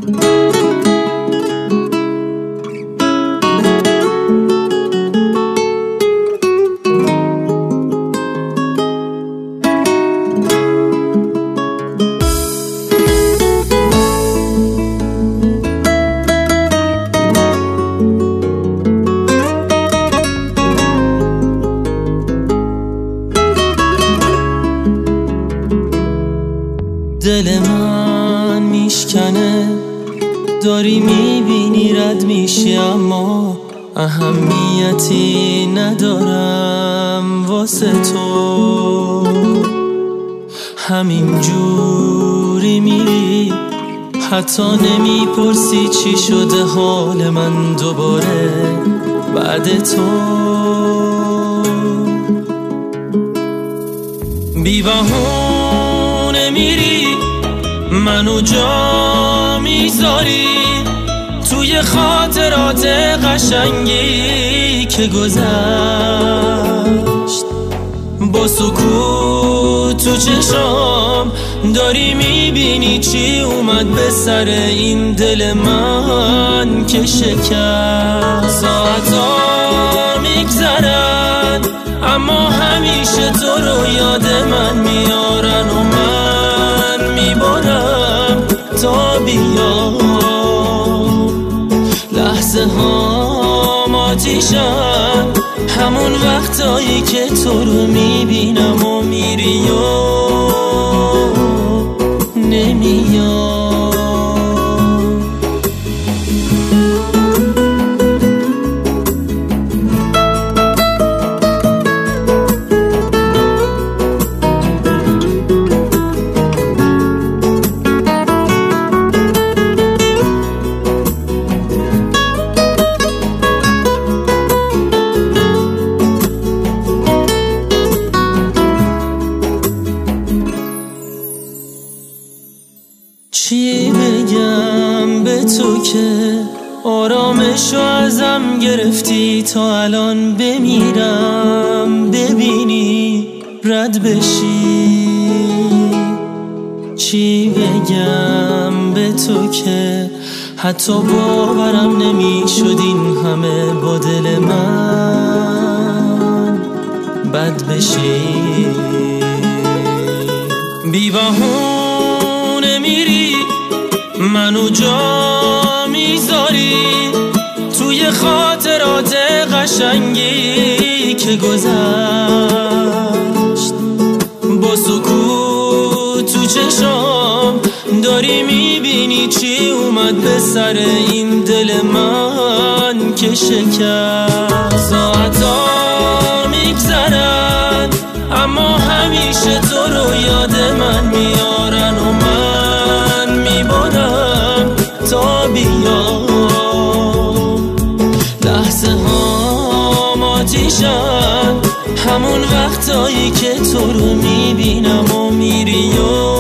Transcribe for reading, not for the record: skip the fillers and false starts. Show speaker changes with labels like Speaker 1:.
Speaker 1: دل من میشکنه، داری میبینی رد میشی، اما اهمیتی ندارم واسه تو. همین جوری میری، حتی نمیپرسی چی شده حال من دوباره بعد تو. بی بهونه میری، منو جا میذاری توی خاطرات قشنگی که گذشت. با سکوت تو چشام داری میبینی چی اومد به سر این دل من که شکست. ساعتا میگذرن اما همیشه تو رو یاد من میارن و من میبارم تا بیام. لحظه ها آتیشن، همون وقتایی که تو رو میبینم و میری و نمیام. چی بگم به تو که آرامشو ازم گرفتی، تا الان بمیرم ببینی رد بشی. چی بگم به تو که حتی باورم نمیشد این همه با دل من بد بشی. بی بهونه میری، منو جا میذاری توی خاطرات قشنگی که گذشت. با سکوت تو چشام داری میبینی چی اومد به سر این دل من که شکست. ساعتا میگذرن اما همیشه تو رو یاد من میارن و من میبارم تا بیام. لحظه ها آتیشن، همون وقتایی که تو رو میبینم و میری و